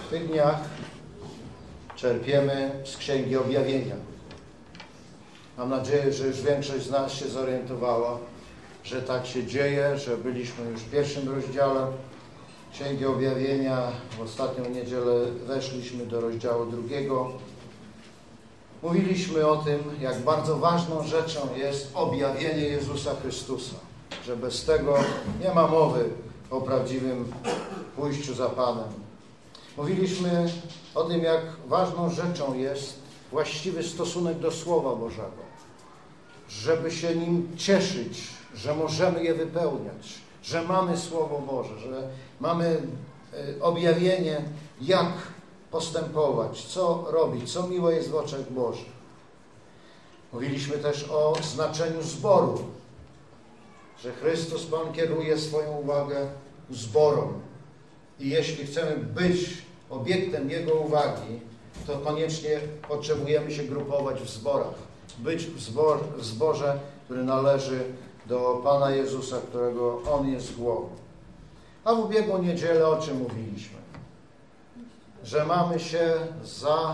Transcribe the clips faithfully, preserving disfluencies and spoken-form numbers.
W tych dniach czerpiemy z Księgi Objawienia. Mam nadzieję, że już większość z nas się zorientowała, że tak się dzieje, że byliśmy już w pierwszym rozdziale Księgi Objawienia. W ostatnią niedzielę weszliśmy do rozdziału drugiego. Mówiliśmy o tym, jak bardzo ważną rzeczą jest objawienie Jezusa Chrystusa, że bez tego nie ma mowy o prawdziwym pójściu za Panem. Mówiliśmy o tym, jak ważną rzeczą jest właściwy stosunek do Słowa Bożego, żeby się nim cieszyć, że możemy je wypełniać, że mamy Słowo Boże, że mamy objawienie, jak postępować, co robić, co miłe jest w oczach Bożych. Mówiliśmy też o znaczeniu zboru, że Chrystus Pan kieruje swoją uwagę zborom i jeśli chcemy być obiektem Jego uwagi, to koniecznie potrzebujemy się grupować w zborach, być w, zbor, w zborze, który należy do Pana Jezusa, którego On jest głową. A w ubiegłą niedzielę o czym mówiliśmy? Że mamy się za,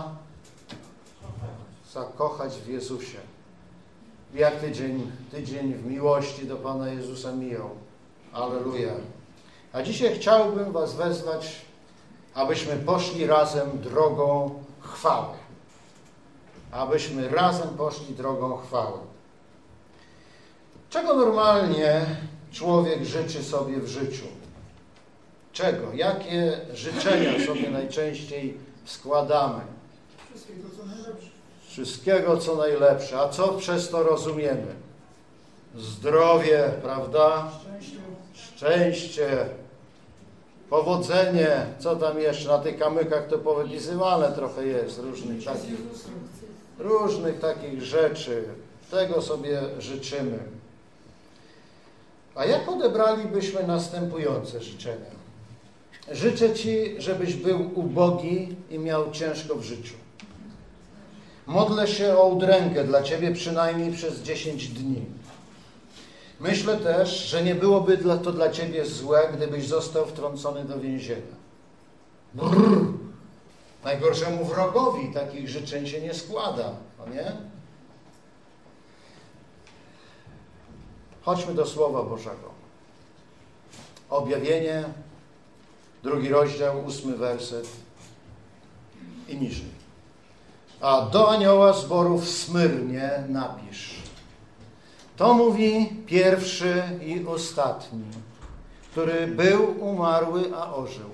zakochać w Jezusie. Jak tydzień, tydzień w miłości do Pana Jezusa mijał. Alleluja. A dzisiaj chciałbym was wezwać, abyśmy poszli razem drogą chwały. Abyśmy razem poszli drogą chwały. Czego normalnie człowiek życzy sobie w życiu? Czego? Jakie życzenia sobie najczęściej składamy? Wszystkiego, co najlepsze. Wszystkiego, co najlepsze. A co przez to rozumiemy? Zdrowie, prawda? Szczęście. Szczęście, powodzenie. Co tam jeszcze? Na tych kamykach to powypisywane trochę jest. Różnych takich, różnych takich rzeczy. Tego sobie życzymy. A jak odebralibyśmy następujące życzenia? Życzę Ci, żebyś był ubogi i miał ciężko w życiu. Modlę się o udrękę dla Ciebie przynajmniej przez dziesięć dni. Myślę też, że nie byłoby to dla Ciebie złe, gdybyś został wtrącony do więzienia. Brrr. Najgorszemu wrogowi takich życzeń się nie składa, no nie? Chodźmy do Słowa Bożego. Objawienie, drugi rozdział, ósmy werset i niżej. A do anioła zboru w Smyrnie napisz. To mówi pierwszy i ostatni, który był umarły, a ożył.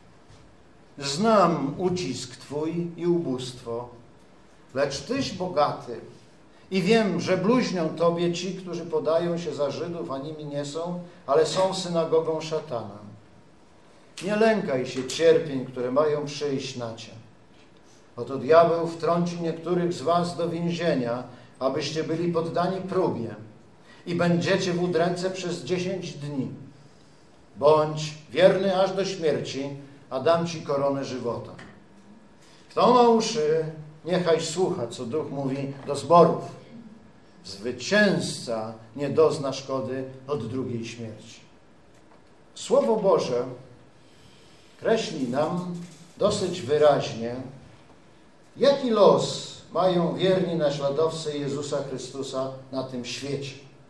Znam ucisk Twój i ubóstwo, lecz Tyś bogaty i wiem, że bluźnią Tobie ci, którzy podają się za Żydów, a nimi nie są, ale są synagogą szatana. Nie lękaj się cierpień, które mają przyjść na Cię. Oto diabeł wtrąci niektórych z was do więzienia, abyście byli poddani próbie i będziecie w udręce przez dziesięć dni. Bądź wierny aż do śmierci, a dam Ci koronę żywota. Kto ma uszy, niechaj słucha, co Duch mówi do zborów. Zwycięzca nie dozna szkody od drugiej śmierci. Słowo Boże kreśli nam dosyć wyraźnie, jaki los mają wierni naśladowcy Jezusa Chrystusa na tym świecie.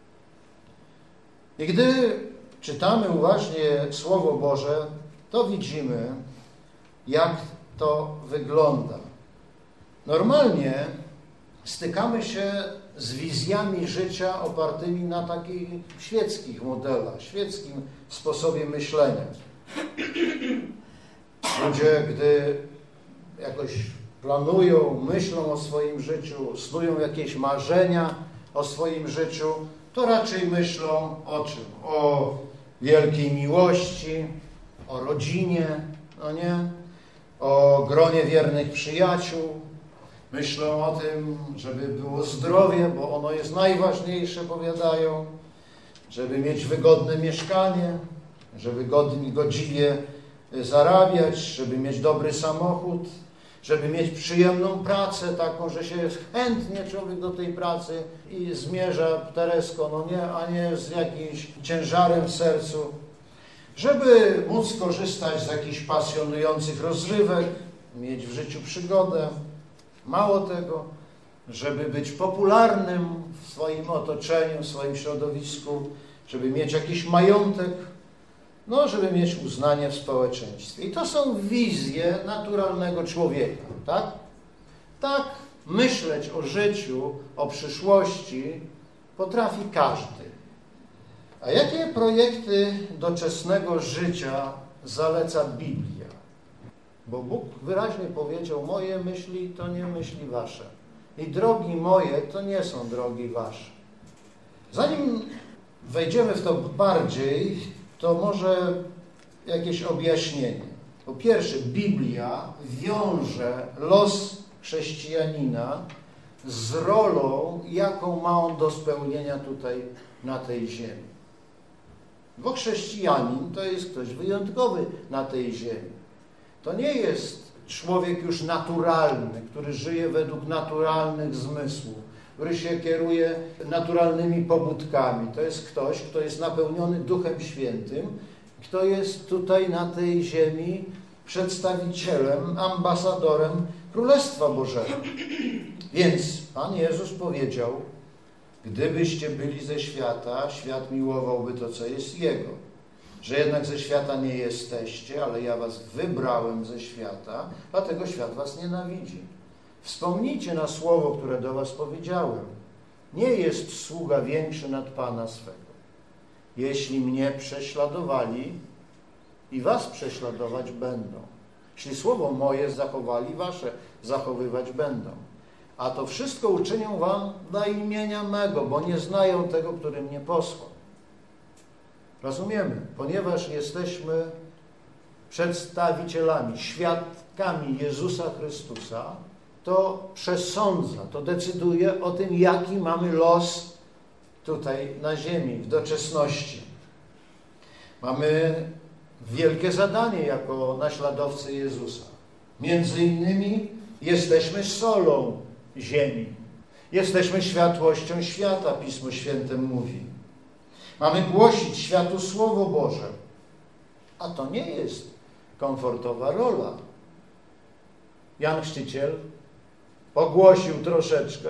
I gdy czytamy uważnie Słowo Boże, to widzimy, jak to wygląda. Normalnie stykamy się z wizjami życia opartymi na takich świeckich modelach, świeckim sposobie myślenia. Ludzie, gdy jakoś planują, myślą o swoim życiu, snują jakieś marzenia o swoim życiu, to raczej myślą o czym? O wielkiej miłości, o rodzinie, no nie? O gronie wiernych przyjaciół. Myślą o tym, żeby było zdrowie, bo ono jest najważniejsze, powiadają, żeby mieć wygodne mieszkanie, żeby godnie, godziwie zarabiać, żeby mieć dobry samochód, żeby mieć przyjemną pracę taką, że się chętnie człowiek do tej pracy i zmierza teresko, no nie, a nie z jakimś ciężarem w sercu. żeby móc korzystać z jakichś pasjonujących rozrywek, mieć w życiu przygodę. Mało tego, żeby być popularnym w swoim otoczeniu, w swoim środowisku, żeby mieć jakiś majątek, no, żeby mieć uznanie w społeczeństwie. I to są wizje naturalnego człowieka, tak? Tak myśleć o życiu, o przyszłości potrafi każdy. A jakie projekty doczesnego życia zaleca Biblia? Bo Bóg wyraźnie powiedział, moje myśli to nie myśli wasze. I drogi moje to nie są drogi wasze. Zanim wejdziemy w to bardziej, to może jakieś objaśnienie. Po pierwsze, Biblia wiąże los chrześcijanina z rolą, jaką ma on do spełnienia tutaj na tej ziemi. Bo chrześcijanin to jest ktoś wyjątkowy na tej ziemi. To nie jest człowiek już naturalny, który żyje według naturalnych zmysłów, który się kieruje naturalnymi pobudkami. To jest ktoś, kto jest napełniony Duchem Świętym, kto jest tutaj na tej ziemi przedstawicielem, ambasadorem Królestwa Bożego. Więc Pan Jezus powiedział, gdybyście byli ze świata, świat miłowałby to, co jest Jego. Że jednak ze świata nie jesteście, ale ja was wybrałem ze świata, dlatego świat was nienawidzi. Wspomnijcie na słowo, które do was powiedziałem. Nie jest sługa większy nad Pana swego. Jeśli mnie prześladowali, i was prześladować będą. Jeśli słowo moje zachowali, wasze zachowywać będą. A to wszystko uczynią wam dla imienia mego, bo nie znają tego, który mnie posłał. Rozumiemy, ponieważ jesteśmy przedstawicielami, świadkami Jezusa Chrystusa, to przesądza, to decyduje o tym, jaki mamy los tutaj na ziemi, w doczesności. Mamy wielkie zadanie jako naśladowcy Jezusa. Między innymi jesteśmy solą ziemi. Jesteśmy światłością świata, Pismo Święte mówi. Mamy głosić światu Słowo Boże. A to nie jest komfortowa rola. Jan Chrzciciel ogłosił troszeczkę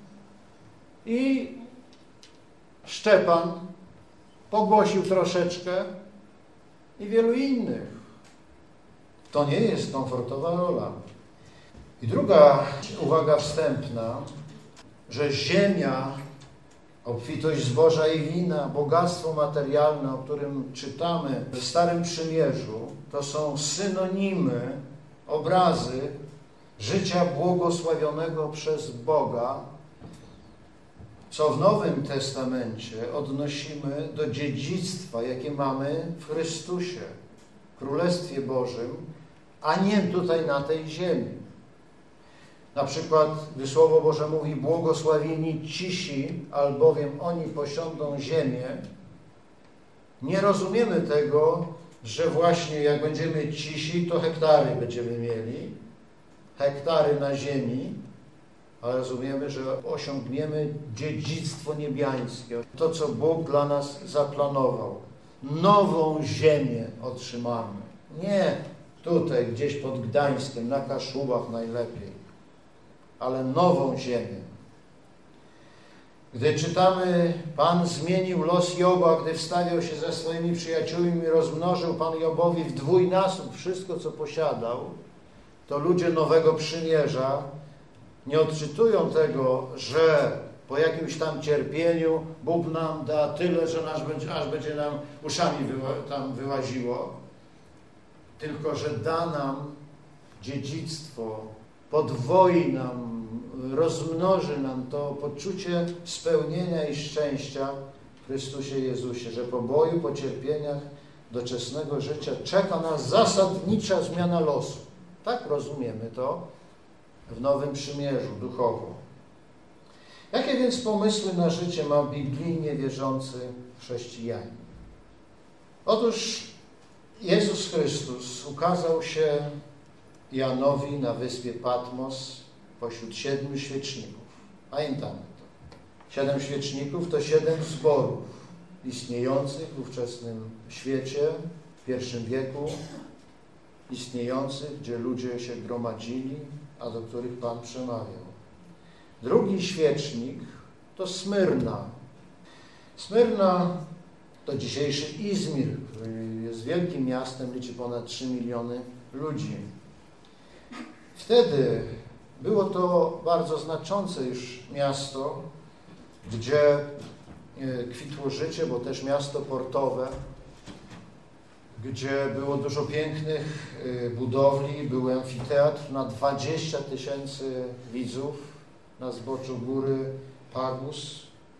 i Szczepan pogłosił troszeczkę i wielu innych. To nie jest komfortowa rola. I druga uwaga wstępna, że ziemia, obfitość zboża i wina, bogactwo materialne, o którym czytamy w Starym Przymierzu, to są synonimy, obrazy życia błogosławionego przez Boga, co w Nowym Testamencie odnosimy do dziedzictwa, jakie mamy w Chrystusie, w Królestwie Bożym, a nie tutaj na tej ziemi. Na przykład, gdy Słowo Boże mówi, błogosławieni cisi, albowiem oni posiądą ziemię, nie rozumiemy tego, że właśnie jak będziemy cisi, to hektary będziemy mieli, hektary na ziemi, ale rozumiemy, że osiągniemy dziedzictwo niebiańskie, to, co Bóg dla nas zaplanował. Nową ziemię otrzymamy. Nie tutaj, gdzieś pod Gdańskiem, na Kaszubach najlepiej, ale nową ziemię. Gdy czytamy, Pan zmienił los Joba, gdy wstawiał się ze swoimi przyjaciółmi i rozmnożył Pan Jobowi w dwójnasób wszystko, co posiadał, to ludzie Nowego Przymierza nie odczytują tego, że po jakimś tam cierpieniu Bóg nam da tyle, że aż będzie, aż będzie nam uszami wyła, tam wyłaziło, tylko że da nam dziedzictwo, podwoi nam, rozmnoży nam to poczucie spełnienia i szczęścia w Chrystusie Jezusie, że po boju, po cierpieniach doczesnego życia czeka nas zasadnicza zmiana losu. Tak rozumiemy to w Nowym Przymierzu duchowo. Jakie więc pomysły na życie ma biblijnie wierzący chrześcijanin? Otóż Jezus Chrystus ukazał się Janowi na wyspie Patmos pośród siedmiu świeczników. Pamiętamy to. Siedem świeczników to siedem zborów istniejących w ówczesnym świecie, w pierwszym wieku istniejących, gdzie ludzie się gromadzili, a do których Pan przemawiał. Drugi świecznik to Smyrna. Smyrna to dzisiejszy Izmir, który jest wielkim miastem, liczy ponad trzy miliony ludzi. Wtedy było to bardzo znaczące już miasto, gdzie kwitło życie, bo też miasto portowe, gdzie było dużo pięknych budowli, był amfiteatr na dwadzieścia tysięcy widzów na zboczu góry Pagus.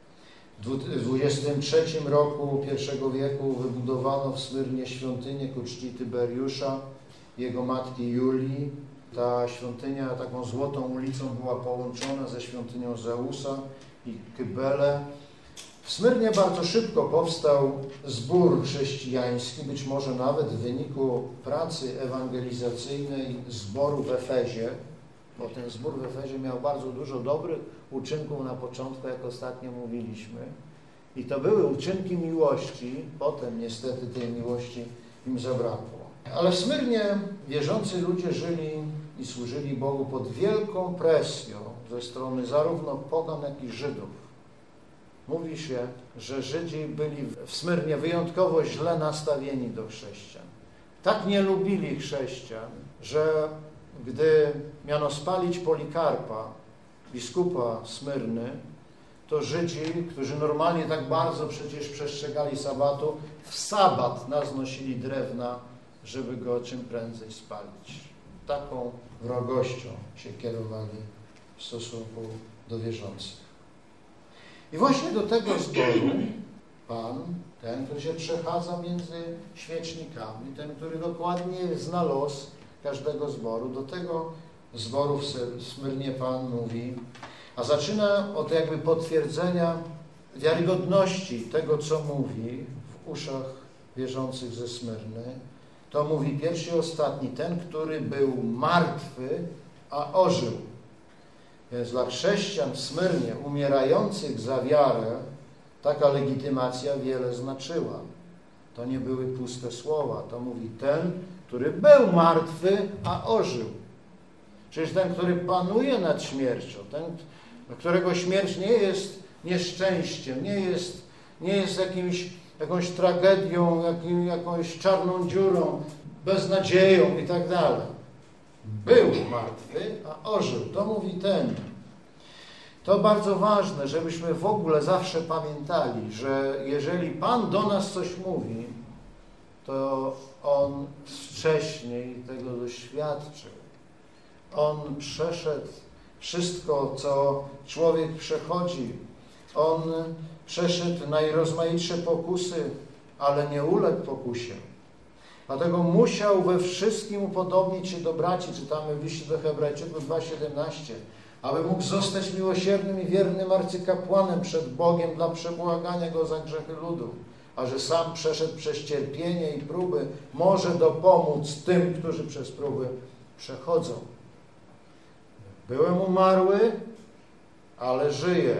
W dwudziestym trzecim roku pierwszego wieku wybudowano w Smyrnie świątynię ku czci Tyberiusza, jego matki Julii. Ta świątynia taką złotą ulicą była połączona ze świątynią Zeusa i Kybele. W Smyrnie bardzo szybko powstał zbór chrześcijański, być może nawet w wyniku pracy ewangelizacyjnej zboru w Efezie, bo ten zbór w Efezie miał bardzo dużo dobrych uczynków na początku, jak ostatnio mówiliśmy. I to były uczynki miłości, potem niestety tej miłości im zabrakło. Ale w Smyrnie wierzący ludzie żyli i służyli Bogu pod wielką presją ze strony zarówno pogan, jak i Żydów. Mówi się, że Żydzi byli w Smyrnie wyjątkowo źle nastawieni do chrześcijan. Tak nie lubili chrześcijan, że gdy miano spalić Polikarpa, biskupa Smyrny, to Żydzi, którzy normalnie tak bardzo przecież przestrzegali sabatu, w sabat naznosili drewna, żeby go czym prędzej spalić. Taką wrogością się kierowali w stosunku do wierzących. I właśnie do tego zboru Pan, ten, który się przechadza między świecznikami, ten, który dokładnie zna los każdego zboru, do tego zboru w Smyrnie Pan mówi, a zaczyna od jakby potwierdzenia wiarygodności tego, co mówi w uszach wierzących ze Smyrny. To mówi pierwszy i ostatni, ten, który był martwy, a ożył. Więc dla chrześcijan w Smyrnie umierających za wiarę taka legitymacja wiele znaczyła. To nie były puste słowa. To mówi ten, który był martwy, a ożył. Przecież ten, który panuje nad śmiercią, ten, którego śmierć nie jest nieszczęściem, nie jest, nie jest jakimś, jakąś tragedią, jakim, jakąś czarną dziurą, beznadzieją i tak dalej. Był martwy, a ożył. To mówi ten. To bardzo ważne, żebyśmy w ogóle zawsze pamiętali, że jeżeli Pan do nas coś mówi, to On wcześniej tego doświadczył. On przeszedł wszystko, co człowiek przechodzi. On przeszedł najrozmaitsze pokusy, ale nie uległ pokusie. Dlatego musiał we wszystkim upodobnić się do braci, czytamy w liście do Hebrajczyków dwa siedemnaście, aby mógł zostać miłosiernym i wiernym arcykapłanem przed Bogiem dla przebłagania Go za grzechy ludu, a że sam przeszedł przez cierpienie i próby, może dopomóc tym, którzy przez próby przechodzą. Byłem umarły, ale żyję.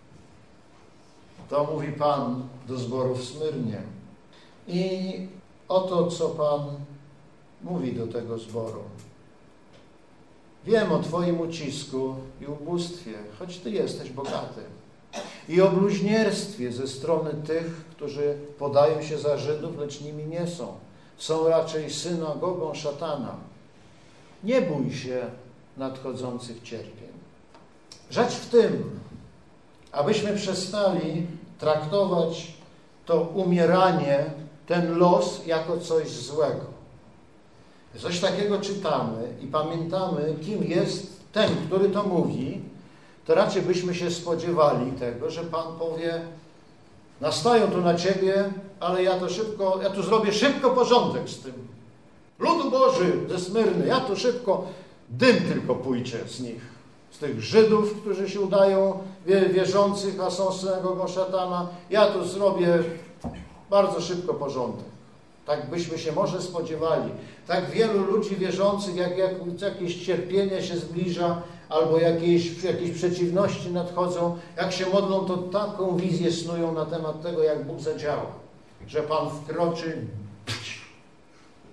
To mówi Pan do zboru w Smyrnie. I oto, co Pan mówi do tego zboru. Wiem o Twoim ucisku i ubóstwie, choć Ty jesteś bogaty. I o bluźnierstwie ze strony tych, którzy podają się za Żydów, lecz nimi nie są. Są raczej synagogą szatana. Nie bój się nadchodzących cierpień. Rzecz w tym, abyśmy przestali traktować to umieranie, ten los jako coś złego. Coś takiego czytamy i pamiętamy, kim jest ten, który to mówi, to raczej byśmy się spodziewali tego, że Pan powie, nastają tu na Ciebie, ale ja to szybko, ja tu zrobię szybko porządek z tym. Ludu Boży ze Smyrny, ja tu szybko, dym tylko pójdzie z nich. Z tych Żydów, którzy się udają wierzących, a są synagogą szatana, ja tu zrobię bardzo szybko porządek. Tak byśmy się może spodziewali. Tak wielu ludzi wierzących, jak, jak jakieś cierpienie się zbliża, albo jakieś, jakieś przeciwności nadchodzą, jak się modlą, to taką wizję snują na temat tego, jak Bóg zadziała. Że Pan wkroczy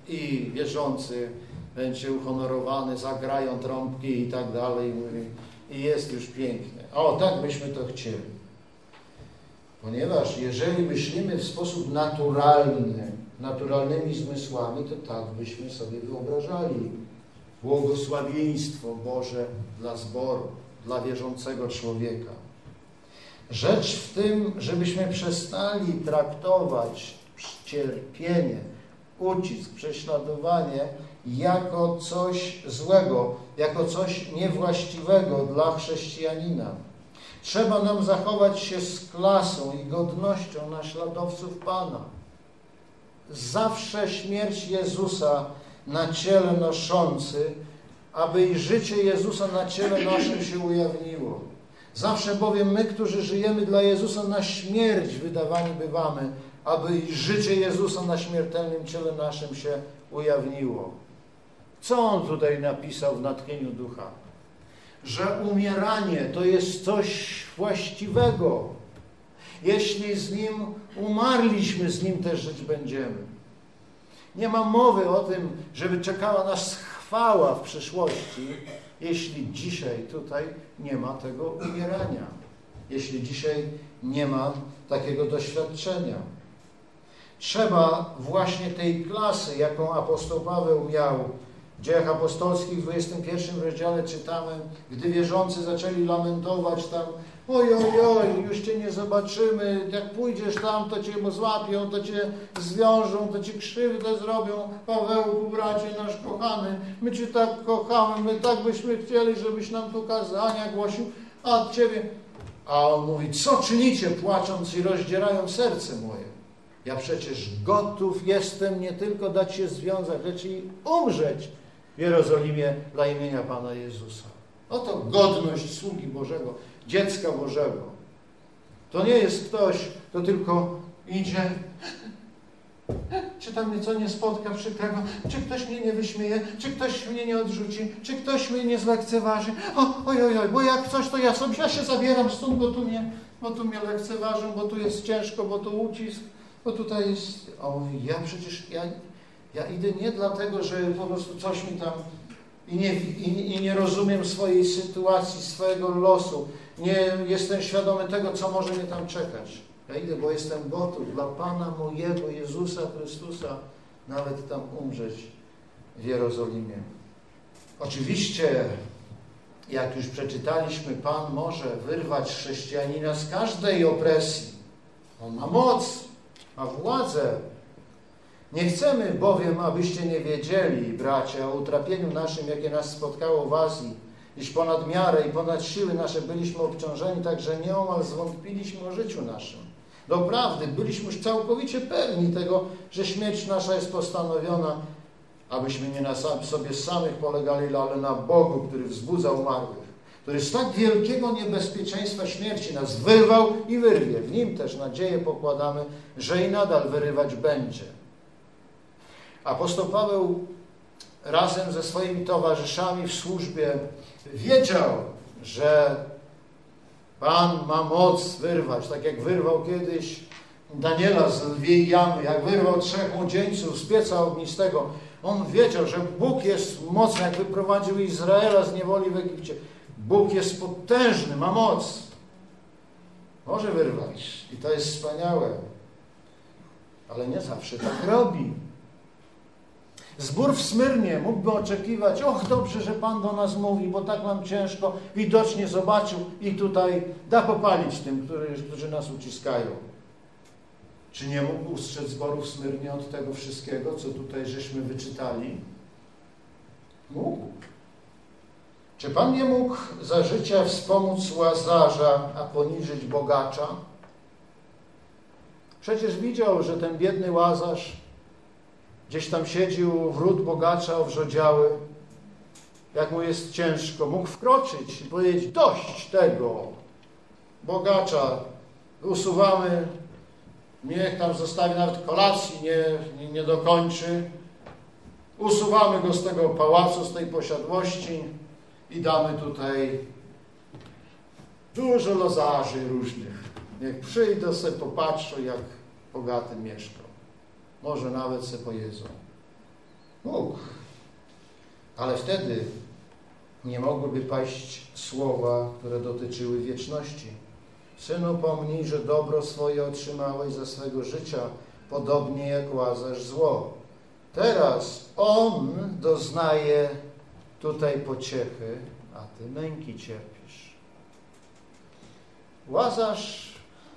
i wierzący będzie uhonorowany, zagrają trąbki i tak dalej. I jest już pięknie. O, tak byśmy to chcieli. Ponieważ jeżeli myślimy w sposób naturalny, naturalnymi zmysłami, to tak byśmy sobie wyobrażali błogosławieństwo Boże dla zboru, dla wierzącego człowieka. Rzecz w tym, żebyśmy przestali traktować cierpienie, ucisk, prześladowanie jako coś złego, jako coś niewłaściwego dla chrześcijanina. Trzeba nam zachować się z klasą i godnością naśladowców Pana. Zawsze śmierć Jezusa na ciele noszący, aby i życie Jezusa na ciele naszym się ujawniło. Zawsze bowiem my, którzy żyjemy dla Jezusa, na śmierć wydawani bywamy, aby i życie Jezusa na śmiertelnym ciele naszym się ujawniło. Co on tutaj napisał w natchnieniu ducha? Że umieranie to jest coś właściwego. Jeśli z Nim umarliśmy, z Nim też żyć będziemy. Nie ma mowy o tym, żeby czekała nas chwała w przyszłości, jeśli dzisiaj tutaj nie ma tego umierania. Jeśli dzisiaj nie ma takiego doświadczenia. Trzeba właśnie tej klasy, jaką apostoł Paweł miał. W Dziejach Apostolskich w dwudziestym pierwszym rozdziale czytamy, gdy wierzący zaczęli lamentować tam: oj, oj, oj, już Cię nie zobaczymy, jak pójdziesz tam, to Cię złapią, to Cię zwiążą, to Ci krzywdę zrobią. Pawełku, bracie nasz kochany, my Cię tak kochamy, my tak byśmy chcieli, żebyś nam tu kazania głosił, a Ciebie... A on mówi: co czynicie, płacząc i rozdzierając serce moje? Ja przecież gotów jestem nie tylko dać się związać, lecz i umrzeć w Jerozolimie dla imienia Pana Jezusa. Oto godność sługi Bożego, dziecka Bożego. To nie jest ktoś, kto tylko idzie, czy tam mnie co nie spotka przykrego, czy ktoś mnie nie wyśmieje, czy ktoś mnie nie odrzuci, czy ktoś mnie nie zlekceważy. O, oj, oj, oj, bo jak coś, to ja sobie ja się zabieram stąd, bo tu mnie, bo tu mnie lekceważą, bo tu jest ciężko, bo tu ucisk, bo tutaj jest... O, ja przecież, ja, ja idę nie dlatego, że po prostu coś mi tam... I nie, i, I nie rozumiem swojej sytuacji, swojego losu. Nie jestem świadomy tego, co może mnie tam czekać. Ja idę, bo jestem gotów dla Pana mojego, Jezusa Chrystusa, nawet tam umrzeć w Jerozolimie. Oczywiście, jak już przeczytaliśmy, Pan może wyrwać chrześcijanina z każdej opresji. On ma moc, ma władzę. Nie chcemy bowiem, abyście nie wiedzieli, bracia, o utrapieniu naszym, jakie nas spotkało w Azji, iż ponad miarę i ponad siły nasze byliśmy obciążeni, tak że nieomal zwątpiliśmy o życiu naszym. Doprawdy, byliśmy już całkowicie pewni tego, że śmierć nasza jest postanowiona, abyśmy nie na sam, sobie samych polegali, ale na Bogu, który wzbudza umarłych, który z tak wielkiego niebezpieczeństwa śmierci nas wyrwał i wyrwie. W Nim też nadzieję pokładamy, że i nadal wyrywać będzie. Apostoł Paweł razem ze swoimi towarzyszami w służbie wiedział, że Pan ma moc wyrwać, tak jak wyrwał kiedyś Daniela z lwiej jamy, jak wyrwał trzech młodzieńców z pieca ognistego. On wiedział, że Bóg jest mocny, jak wyprowadził Izraela z niewoli w Egipcie. Bóg jest potężny, ma moc. Może wyrwać i to jest wspaniałe, ale nie zawsze tak robi. Zbór w Smyrnie mógłby oczekiwać: och, dobrze, że Pan do nas mówi, bo tak nam ciężko, widocznie zobaczył i tutaj da popalić tym, którzy, którzy nas uciskają. Czy nie mógł ustrzec zboru w Smyrnie od tego wszystkiego, co tutaj żeśmy wyczytali? Mógł. Czy Pan nie mógł za życia wspomóc Łazarza, a poniżyć bogacza? Przecież widział, że ten biedny Łazarz gdzieś tam siedził wrót bogacza owrzodziały, jak mu jest ciężko. Mógł wkroczyć i powiedzieć: dość tego bogacza, usuwamy, niech tam zostawi, nawet kolacji nie, nie, nie dokończy. Usuwamy go z tego pałacu, z tej posiadłości i damy tutaj dużo lozarzy różnych. Niech przyjdą, sobie popatrzą, jak bogaty mieszka. Może nawet se pojedzą. Mógł. Ale wtedy nie mogłyby paść słowa, które dotyczyły wieczności. Synu, pomnij, że dobro swoje otrzymałeś za swego życia, podobnie jak Łazarz zło. Teraz on doznaje tutaj pociechy, a ty męki cierpisz. Łazarz,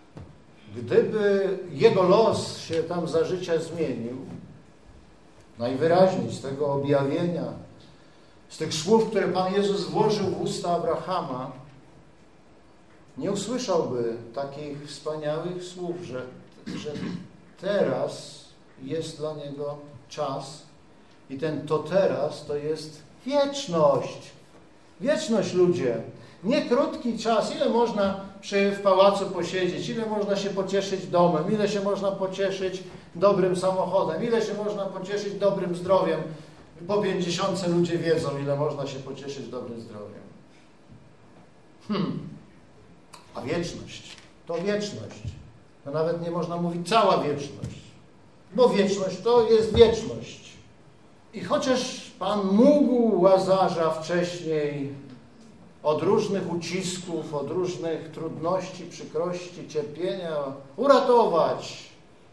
gdyby jego los się tam za życia zmienił, najwyraźniej z tego objawienia, z tych słów, które Pan Jezus włożył w usta Abrahama, nie usłyszałby takich wspaniałych słów, że, że teraz jest dla niego czas i ten to teraz to jest wieczność. Wieczność, ludzie. Nie krótki czas. Ile można przy, w pałacu posiedzieć, ile można się pocieszyć domem, ile się można pocieszyć dobrym samochodem, ile się można pocieszyć dobrym zdrowiem. Po pięćdziesiątce ludzie wiedzą, ile można się pocieszyć dobrym zdrowiem. Hmm. A wieczność to wieczność. To nawet nie można mówić cała wieczność. Bo wieczność to jest wieczność. I chociaż Pan mógł Łazarza wcześniej od różnych ucisków, od różnych trudności, przykrości, cierpienia uratować,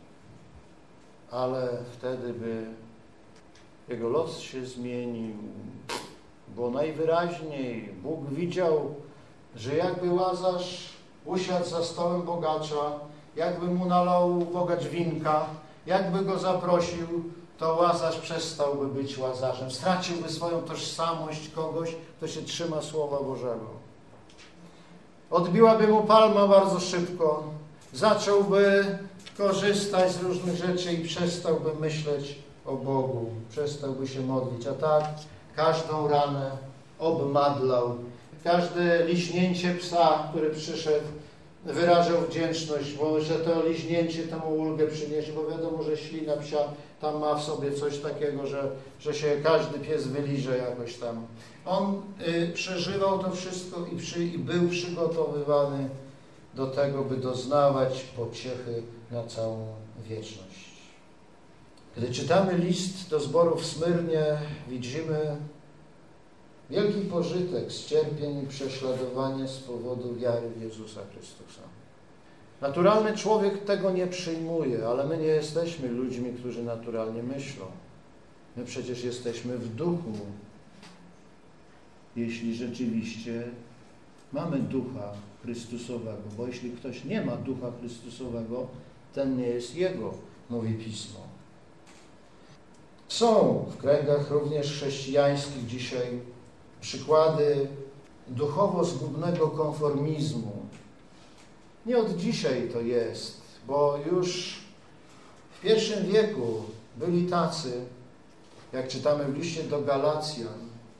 ale wtedy by jego los się zmienił, bo najwyraźniej Bóg widział, że jakby Łazarz usiadł za stołem bogacza, jakby mu nalał bogacz winka, jakby go zaprosił, to Łazarz przestałby być Łazarzem, straciłby swoją tożsamość kogoś, kto się trzyma Słowa Bożego. Odbiłaby mu palma bardzo szybko, zacząłby korzystać z różnych rzeczy i przestałby myśleć o Bogu, przestałby się modlić, a tak każdą ranę obmadlał, każde liśnięcie psa, który przyszedł, wyrażał wdzięczność, bo że to liśnięcie temu ulgę przyniesie, bo wiadomo, że ślina psia tam ma w sobie coś takiego, że, że się każdy pies wyliże jakoś tam. On y, przeżywał to wszystko i, przy, i był przygotowywany do tego, by doznawać pociechy na całą wieczność. Gdy czytamy list do zboru w Smyrnie, widzimy wielki pożytek z cierpień i prześladowania z powodu wiary w Jezusa Chrystusa. Naturalny człowiek tego nie przyjmuje, ale my nie jesteśmy ludźmi, którzy naturalnie myślą. My przecież jesteśmy w duchu, jeśli rzeczywiście mamy ducha Chrystusowego, bo jeśli ktoś nie ma ducha Chrystusowego, ten nie jest Jego, mówi Pismo. Są w kręgach również chrześcijańskich dzisiaj przykłady duchowo zgubnego konformizmu. Nie od dzisiaj to jest, bo już w pierwszym wieku byli tacy, jak czytamy w liście do Galacjan,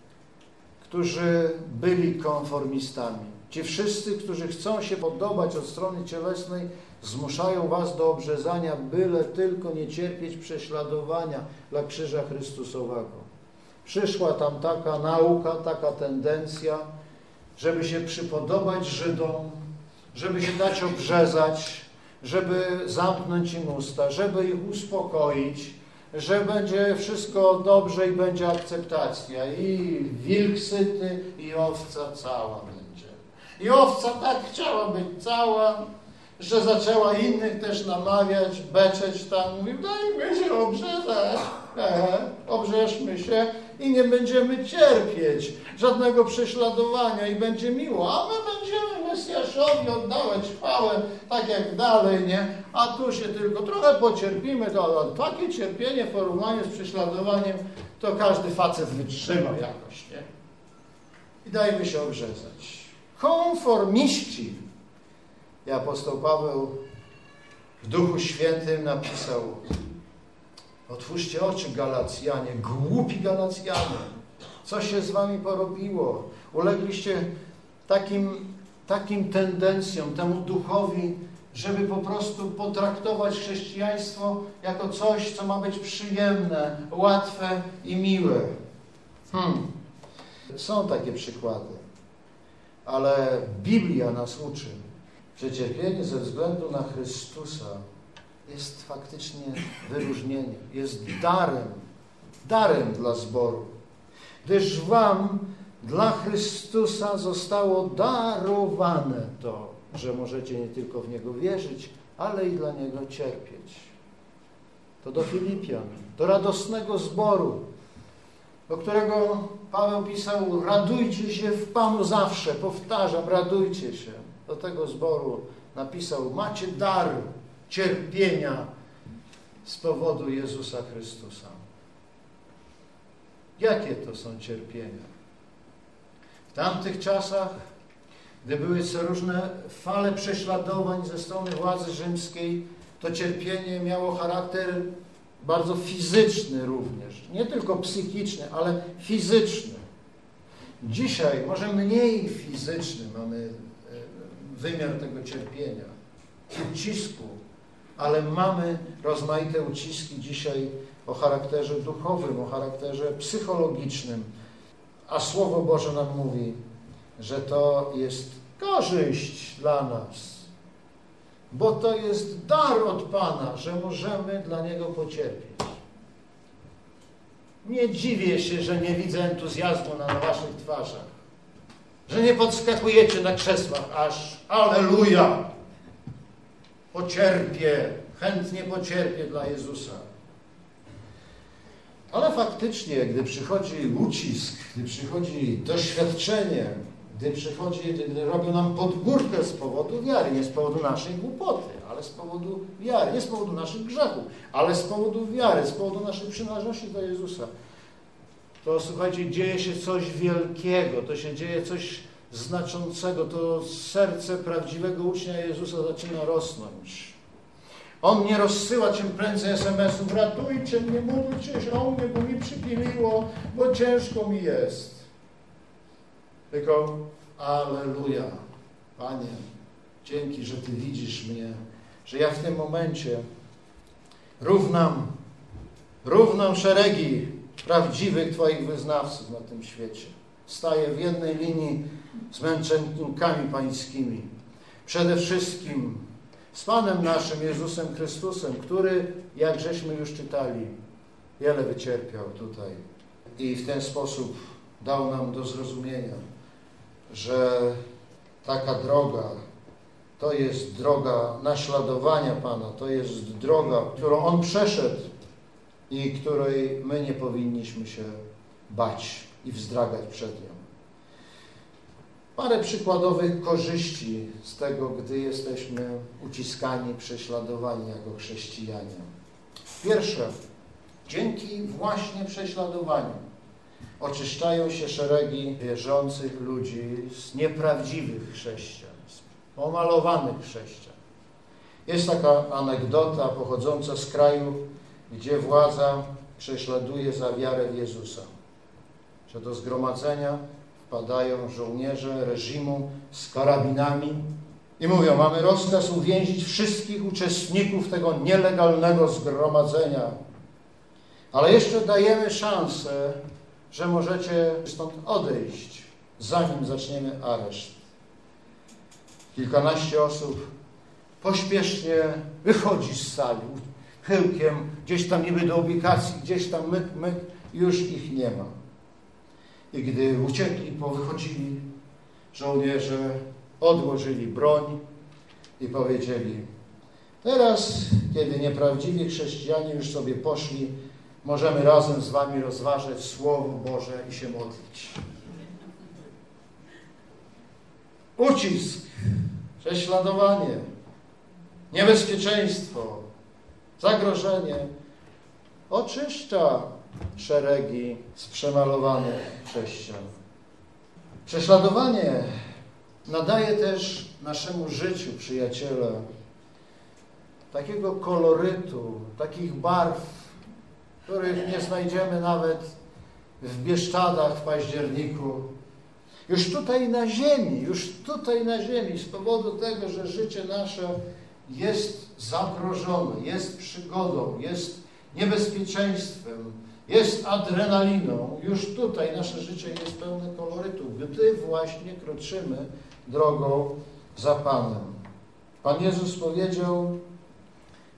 którzy byli konformistami. Ci wszyscy, którzy chcą się podobać od strony cielesnej, zmuszają was do obrzezania, byle tylko nie cierpieć prześladowania dla krzyża Chrystusowego. Przyszła tam taka nauka, taka tendencja, żeby się przypodobać Żydom, żeby się dać obrzezać, żeby zamknąć im usta, żeby ich uspokoić, że będzie wszystko dobrze i będzie akceptacja. I wilk syty, i owca cała będzie. I owca tak chciała być cała, że zaczęła innych też namawiać, beczeć tam. Mówi, dajmy się obrzezać, e, obrzeszmy się i nie będziemy cierpieć żadnego prześladowania i będzie miło. A my będziemy Mesjaszowi oddawać chwałę, tak jak dalej, nie? A tu się tylko trochę pocierpimy, to takie cierpienie w porównaniu z prześladowaniem, to każdy facet wytrzyma jakoś, nie? I dajmy się obrzezać. Konformiści. I apostoł Paweł w Duchu Świętym napisał: otwórzcie oczy, Galacjanie, głupi Galacjanie, co się z wami porobiło? Ulegliście takim, takim tendencjom, temu duchowi, żeby po prostu potraktować chrześcijaństwo jako coś, co ma być przyjemne, łatwe i miłe. Hmm. Są takie przykłady, ale Biblia nas uczy, że cierpienie ze względu na Chrystusa jest faktycznie wyróżnieniem, jest darem darem dla zboru, gdyż wam dla Chrystusa zostało darowane to, że możecie nie tylko w Niego wierzyć, ale i dla Niego cierpieć. To do Filipian, do radosnego zboru, do którego Paweł pisał: radujcie się w Panu zawsze, powtarzam, radujcie się. Do tego zboru napisał: macie dar cierpienia z powodu Jezusa Chrystusa. Jakie to są cierpienia? W tamtych czasach, gdy były co różne fale prześladowań ze strony władzy rzymskiej, to cierpienie miało charakter bardzo fizyczny również. Nie tylko psychiczny, ale fizyczny. Dzisiaj może mniej fizyczny mamy wymiar tego cierpienia, ucisku, ale mamy rozmaite uciski dzisiaj o charakterze duchowym, o charakterze psychologicznym. A Słowo Boże nam mówi, że to jest korzyść dla nas, bo to jest dar od Pana, że możemy dla Niego pocierpieć. Nie dziwię się, że nie widzę entuzjazmu na waszych twarzach, że nie podskakujecie na krzesłach aż alleluja, pocierpię, chętnie pocierpię dla Jezusa. Ale faktycznie, gdy przychodzi ucisk, gdy przychodzi doświadczenie, gdy przychodzi, gdy robią nam podgórkę z powodu wiary, nie z powodu naszej głupoty, ale z powodu wiary, nie z powodu naszych grzechów, ale z powodu wiary, z powodu naszej przynależności do Jezusa, to słuchajcie, dzieje się coś wielkiego, to się dzieje coś znaczącego, to serce prawdziwego ucznia Jezusa zaczyna rosnąć. On nie rozsyła czym prędzej es em esów: ratujcie mnie, módlcie się o mnie, bo mi przypiliło, bo ciężko mi jest. Tylko alleluja, Panie, dzięki, że Ty widzisz mnie, że ja w tym momencie równam, równam szeregi prawdziwych Twoich wyznawców na tym świecie. Staję w jednej linii z męczennikami pańskimi. Przede wszystkim z Panem naszym Jezusem Chrystusem, który, jak żeśmy już czytali, wiele wycierpiał tutaj. I w ten sposób dał nam do zrozumienia, że taka droga to jest droga naśladowania Pana, to jest droga, którą On przeszedł i której my nie powinniśmy się bać i wzdragać przed nią. Parę przykładowych korzyści z tego, gdy jesteśmy uciskani, prześladowani jako chrześcijanie. Pierwsze, dzięki właśnie prześladowaniu oczyszczają się szeregi wierzących ludzi z nieprawdziwych chrześcijan, z pomalowanych chrześcijan. Jest taka anegdota pochodząca z kraju, gdzie władza prześladuje za wiarę w Jezusa. Że do zgromadzenia wpadają żołnierze reżimu z karabinami i mówią: mamy rozkaz uwięzić wszystkich uczestników tego nielegalnego zgromadzenia, ale jeszcze dajemy szansę, że możecie stąd odejść, zanim zaczniemy areszt. Kilkanaście osób pośpiesznie wychodzi z sali, chyłkiem, gdzieś tam niby do ubikacji, gdzieś tam myk, myk, już ich nie ma. I gdy uciekli, powychodzili, żołnierze odłożyli broń i powiedzieli: teraz, kiedy nieprawdziwi chrześcijanie już sobie poszli, możemy razem z wami rozważać Słowo Boże i się modlić. Ucisk, prześladowanie, niebezpieczeństwo, zagrożenie oczyszcza szeregi z przemalowanych chrześcijan. Prześladowanie nadaje też naszemu życiu, przyjaciele, takiego kolorytu, takich barw, których nie znajdziemy nawet w Bieszczadach w październiku. Już tutaj na ziemi, już tutaj na ziemi, z powodu tego, że życie nasze jest zagrożone, jest przygodą, jest niebezpieczeństwem, jest adrenaliną. Już tutaj nasze życie jest pełne kolorytu, gdy właśnie kroczymy drogą za Panem. Pan Jezus powiedział: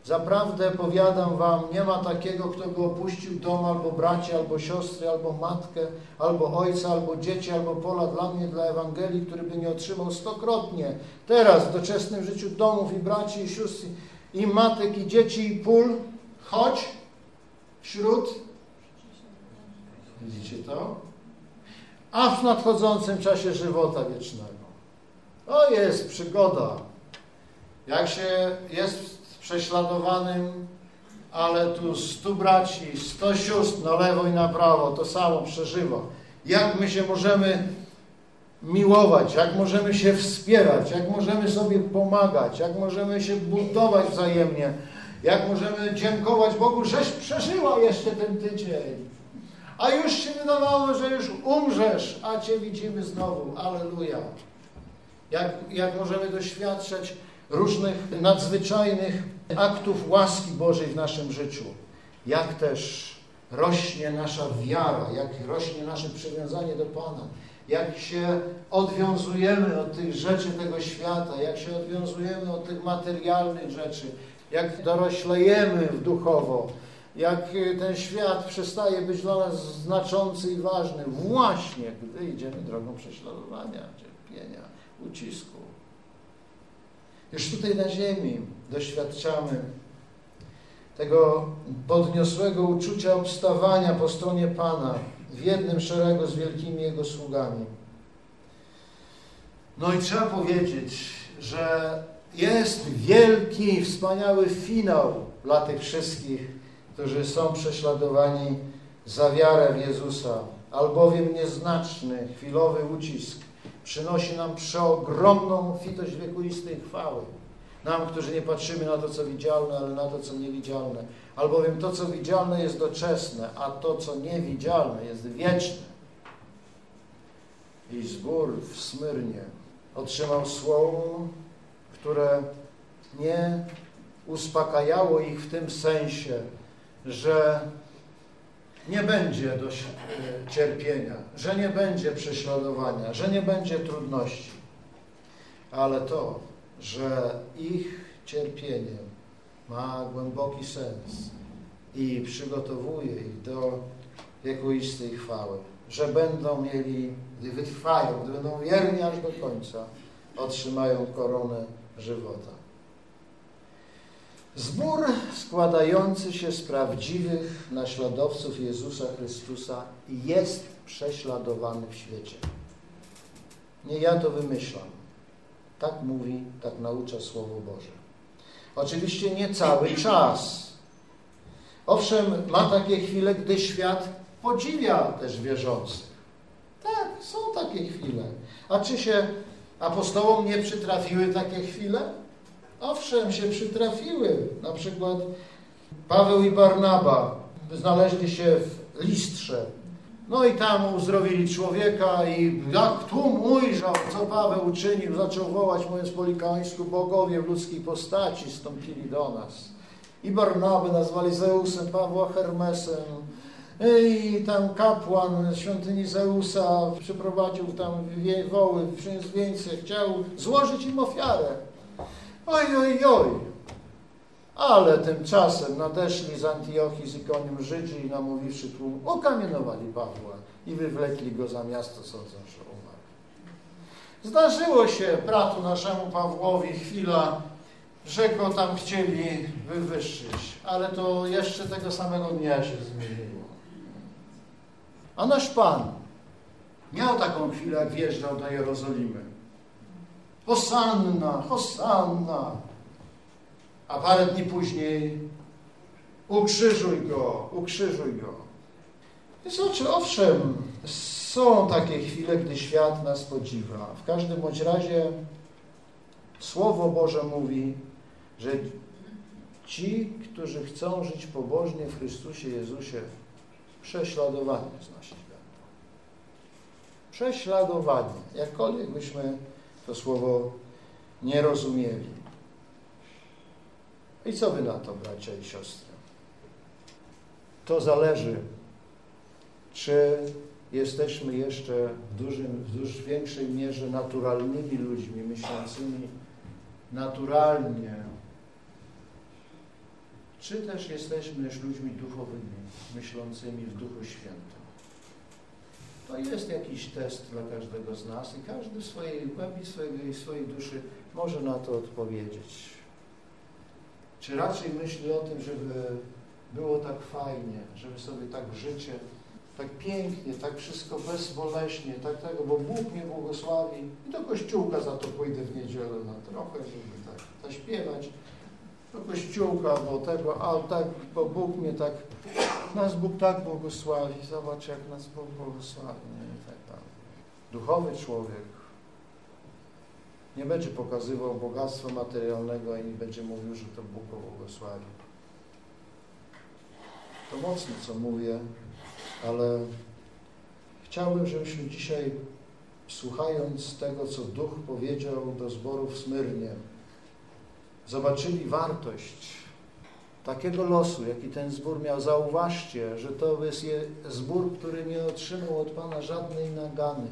Zaprawdę powiadam wam, nie ma takiego, kto by opuścił dom, albo braci, albo siostry, albo matkę, albo ojca, albo dzieci, albo pola dla mnie, dla Ewangelii, który by nie otrzymał stokrotnie. Teraz w doczesnym życiu domów i braci, i sióstr, i matek, i dzieci, i pól, choć wśród, widzicie to? A w nadchodzącym czasie żywota wiecznego. To jest przygoda. Jak się jest prześladowanym, ale tu stu braci, sto sióstr na lewo i na prawo to samo przeżywa. Jak my się możemy miłować, jak możemy się wspierać, jak możemy sobie pomagać, jak możemy się budować wzajemnie, jak możemy dziękować Bogu, żeś przeżyła jeszcze ten tydzień. A już się wydawało, że już umrzesz, a Cię widzimy znowu. Alleluja. Jak, jak możemy doświadczać różnych nadzwyczajnych aktów łaski Bożej w naszym życiu. Jak też rośnie nasza wiara, jak rośnie nasze przywiązanie do Pana. Jak się odwiązujemy od tych rzeczy tego świata, jak się odwiązujemy od tych materialnych rzeczy, jak doroślejemy duchowo, jak ten świat przestaje być dla nas znaczący i ważny, właśnie gdy idziemy drogą prześladowania, cierpienia, ucisku. Już tutaj na ziemi doświadczamy tego podniosłego uczucia obstawania po stronie Pana w jednym szeregu z wielkimi Jego sługami. No i trzeba powiedzieć, że jest wielki, wspaniały finał dla tych wszystkich, którzy są prześladowani za wiarę w Jezusa, albowiem nieznaczny, chwilowy ucisk przynosi nam przeogromną obfitość wiekuistej chwały. Nam, którzy nie patrzymy na to, co widzialne, ale na to, co niewidzialne. Albowiem to, co widzialne, jest doczesne, a to, co niewidzialne, jest wieczne. I zbór w Smyrnie otrzymał słowo, które nie uspokajało ich w tym sensie, że nie będzie dość cierpienia, że nie będzie prześladowania, że nie będzie trudności, ale to, że ich cierpienie ma głęboki sens i przygotowuje ich do wiekuistej chwały, że będą mieli, gdy wytrwają, gdy będą wierni aż do końca, otrzymają koronę żywota. Zbór składający się z prawdziwych naśladowców Jezusa Chrystusa jest prześladowany w świecie. Nie ja to wymyślam. Tak mówi, tak naucza Słowo Boże. Oczywiście nie cały czas. Owszem, ma takie chwile, gdy świat podziwia też wierzących. Tak, są takie chwile. A czy się apostołom nie przytrafiły takie chwile? Owszem, się przytrafiły. Na przykład Paweł i Barnaba znaleźli się w Listrze. No i tam uzdrowili człowieka i jak tłum ujrzał, co Paweł uczynił, zaczął wołać, mówiąc po likańsku, bogowie w ludzkiej postaci stąpili do nas. I Barnabę nazwali Zeusem, Pawła Hermesem. I tam kapłan świątyni Zeusa przyprowadził tam woły, przyniósł wieńce, chciał złożyć im ofiarę. Oj, oj, oj. Ale tymczasem nadeszli z Antiochii, z Ikonium Żydzi i namówiwszy tłum, okamienowali Pawła i wywlekli go za miasto, sądząc, że umarł. Zdarzyło się bratu naszemu Pawłowi chwila, że go tam chcieli wywyższyć, ale to jeszcze tego samego dnia się zmieniło. A nasz Pan miał taką chwilę, jak wjeżdżał do Jerozolimy. Hosanna, Hosanna. A parę dni później ukrzyżuj go, ukrzyżuj go. Więc oczy, owszem, są takie chwile, gdy świat nas podziwia. W każdym bądź razie Słowo Boże mówi, że ci, którzy chcą żyć pobożnie w Chrystusie Jezusie, prześladowani znosić będą. Prześladowani, jakkolwiek byśmy to słowo nie rozumieli. I co wy na to, bracia i siostry? To zależy, czy jesteśmy jeszcze w, dużym, w dużo większej mierze naturalnymi ludźmi, myślącymi naturalnie, czy też jesteśmy już ludźmi duchowymi, myślącymi w Duchu Świętym. To jest jakiś test dla każdego z nas i każdy w swojej głębi swojej, swojej duszy może na to odpowiedzieć. Czy raczej myśli o tym, żeby było tak fajnie, żeby sobie tak życie, tak pięknie, tak wszystko bezboleśnie, tak tego, bo Bóg mnie błogosławi i do kościółka za to pójdę w niedzielę na trochę, żeby tak zaśpiewać, do kościółka, bo tego, a tak, bo Bóg mnie tak, nas Bóg tak błogosławi, zobacz jak nas Bóg błogosławi, nie, i tak dalej. Duchowy człowiek nie będzie pokazywał bogactwa materialnego i nie będzie mówił, że to Bóg go błogosławi. To mocno, co mówię, ale chciałbym, żebyśmy dzisiaj, słuchając tego, co Duch powiedział do zboru w Smyrnie, zobaczyli wartość takiego losu, jaki ten zbór miał. Zauważcie, że to jest zbór, który nie otrzymał od Pana żadnej nagany.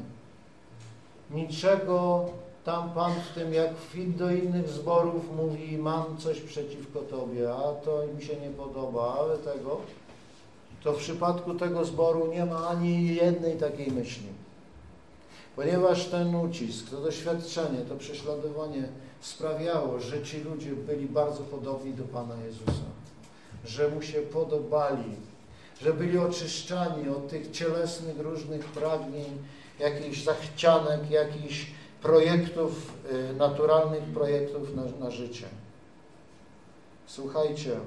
Niczego tam Pan w tym, jak do innych zborów mówi, mam coś przeciwko Tobie, a to mi się nie podoba, ale tego, to w przypadku tego zboru nie ma ani jednej takiej myśli. Ponieważ ten ucisk, to doświadczenie, to prześladowanie sprawiało, że ci ludzie byli bardzo podobni do Pana Jezusa, że Mu się podobali, że byli oczyszczani od tych cielesnych różnych pragnień, jakichś zachcianek, jakichś projektów, naturalnych projektów na, na życie. Słuchajcie,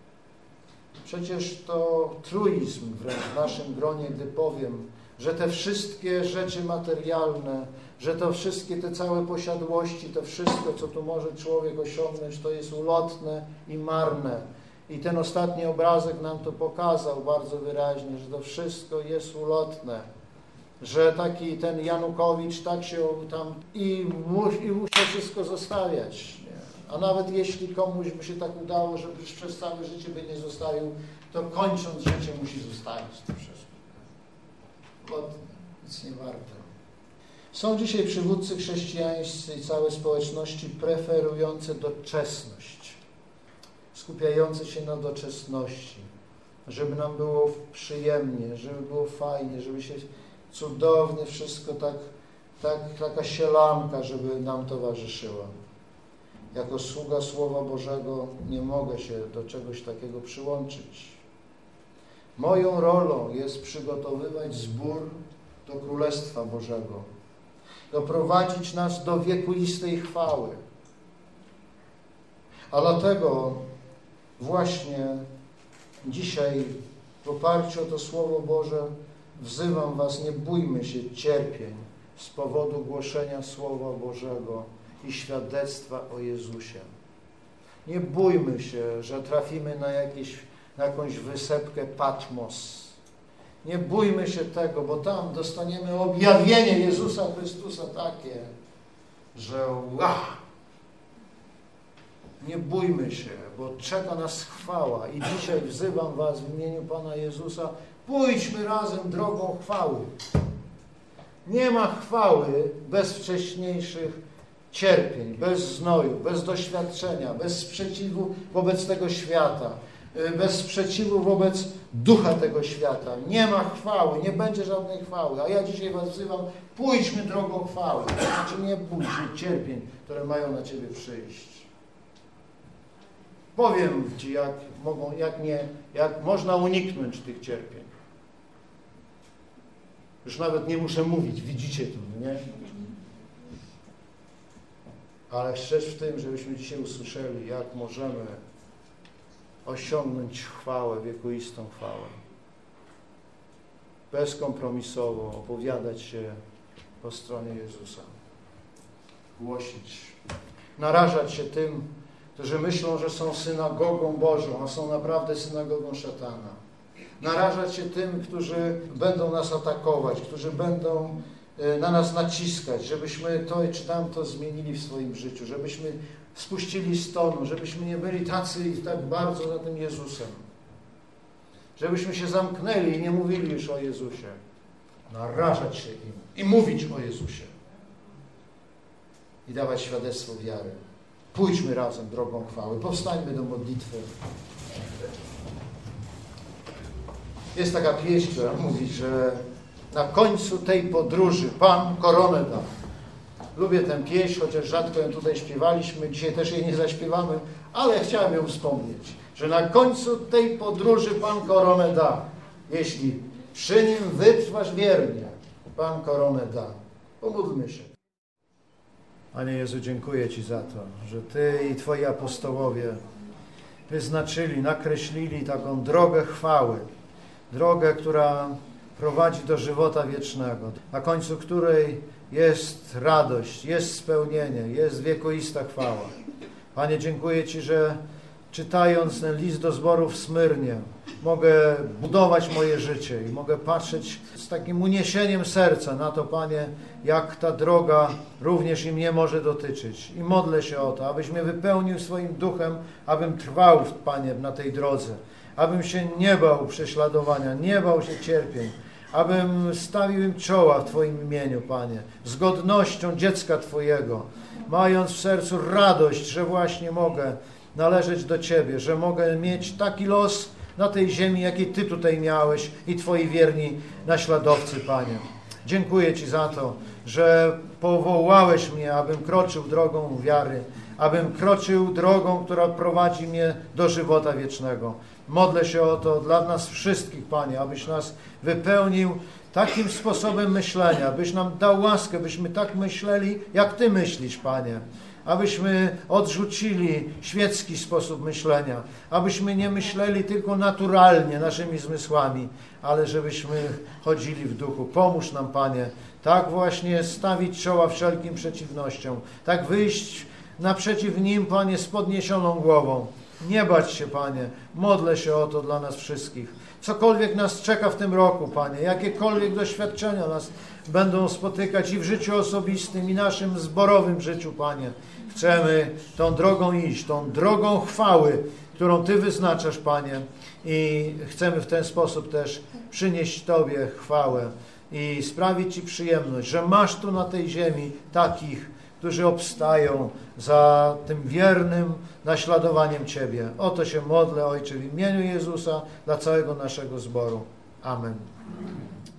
przecież to truizm wręcz w naszym gronie, gdy powiem, że te wszystkie rzeczy materialne, że to wszystkie te całe posiadłości, to wszystko, co tu może człowiek osiągnąć, to jest ulotne i marne. I ten ostatni obrazek nam to pokazał bardzo wyraźnie, że to wszystko jest ulotne. Że taki ten Janukowicz tak się tam i, mu, i musiał wszystko zostawiać. Nie? A nawet jeśli komuś by się tak udało, że przez całe życie by nie zostawił, to kończąc życie musi zostawić to wszystko. Ulotne, nic nie warte. Są dzisiaj przywódcy chrześcijańscy i całe społeczności preferujące doczesność, skupiające się na doczesności, żeby nam było przyjemnie, żeby było fajnie, żeby się cudownie wszystko tak, tak, taka sielanka, żeby nam towarzyszyła. Jako sługa Słowa Bożego nie mogę się do czegoś takiego przyłączyć. Moją rolą jest przygotowywać zbór do Królestwa Bożego, doprowadzić nas do wiekuistej chwały. A dlatego właśnie dzisiaj w oparciu o to Słowo Boże wzywam was, nie bójmy się cierpień z powodu głoszenia Słowa Bożego i świadectwa o Jezusie. Nie bójmy się, że trafimy na, jakieś, na jakąś wysepkę Patmos. Nie bójmy się tego, bo tam dostaniemy objawienie Jezusa Chrystusa takie, że wow! Nie bójmy się, bo czeka nas chwała i dzisiaj wzywam was w imieniu Pana Jezusa, pójdźmy razem drogą chwały. Nie ma chwały bez wcześniejszych cierpień, bez znoju, bez doświadczenia, bez sprzeciwu wobec tego świata, bez sprzeciwu wobec ducha tego świata. Nie ma chwały, nie będzie żadnej chwały. A ja dzisiaj was wzywam, pójdźmy drogą chwały. To znaczy nie bój się cierpień, które mają na ciebie przyjść. Powiem ci, jak, mogą, jak, nie, jak można uniknąć tych cierpień. Już nawet nie muszę mówić, widzicie to, nie? Ale rzecz w tym, żebyśmy dzisiaj usłyszeli, jak możemy osiągnąć chwałę, wiekuistą chwałę. Bezkompromisowo opowiadać się po stronie Jezusa. Głosić. Narażać się tym, którzy myślą, że są synagogą Bożą, a są naprawdę synagogą szatana. Narażać się tym, którzy będą nas atakować, którzy będą na nas naciskać, żebyśmy to czy tamto zmienili w swoim życiu, żebyśmy spuścili z tonu, żebyśmy nie byli tacy i tak bardzo za tym Jezusem. Żebyśmy się zamknęli i nie mówili już o Jezusie. Narażać się im i mówić o Jezusie. I dawać świadectwo wiary. Pójdźmy razem drogą chwały. Powstańmy do modlitwy. Jest taka pieśń, która mówi, że na końcu tej podróży Pan koronę da. Lubię tę pieśń, chociaż rzadko ją tutaj śpiewaliśmy. Dzisiaj też jej nie zaśpiewamy, ale chciałem ją wspomnieć, że na końcu tej podróży Pan koronę da. Jeśli przy Nim wytrwasz wiernie, Pan koronę da. Pomódlmy się. Panie Jezu, dziękuję Ci za to, że Ty i Twoi apostołowie wyznaczyli, nakreślili taką drogę chwały. Drogę, która prowadzi do żywota wiecznego, na końcu której jest radość, jest spełnienie, jest wiekuista chwała. Panie, dziękuję Ci, że czytając ten list do zboru w Smyrnie, mogę budować moje życie i mogę patrzeć z takim uniesieniem serca na to, Panie, jak ta droga również i mnie może dotyczyć. I modlę się o to, abyś mnie wypełnił swoim duchem, abym trwał, Panie, na tej drodze, abym się nie bał prześladowania, nie bał się cierpień, abym stawił im czoła w Twoim imieniu, Panie, z godnością dziecka Twojego, mając w sercu radość, że właśnie mogę należeć do Ciebie, że mogę mieć taki los na tej ziemi, jaki Ty tutaj miałeś i Twoi wierni naśladowcy, Panie. Dziękuję Ci za to, że powołałeś mnie, abym kroczył drogą wiary, abym kroczył drogą, która prowadzi mnie do żywota wiecznego. Modlę się o to dla nas wszystkich, Panie, abyś nas wypełnił takim sposobem myślenia, abyś nam dał łaskę, byśmy tak myśleli, jak Ty myślisz, Panie. Abyśmy odrzucili świecki sposób myślenia, abyśmy nie myśleli tylko naturalnie naszymi zmysłami, ale żebyśmy chodzili w duchu. Pomóż nam, Panie, tak właśnie stawić czoła wszelkim przeciwnościom, tak wyjść naprzeciw nim, Panie, z podniesioną głową. Nie bać się, Panie, modlę się o to dla nas wszystkich. Cokolwiek nas czeka w tym roku, Panie, jakiekolwiek doświadczenia nas będą spotykać i w życiu osobistym, i naszym zborowym życiu, Panie. Chcemy tą drogą iść, tą drogą chwały, którą Ty wyznaczasz, Panie, i chcemy w ten sposób też przynieść Tobie chwałę i sprawić Ci przyjemność, że masz tu na tej ziemi takich, którzy obstają za tym wiernym naśladowaniem Ciebie. O to się modlę, Ojcze, w imieniu Jezusa, dla całego naszego zboru. Amen.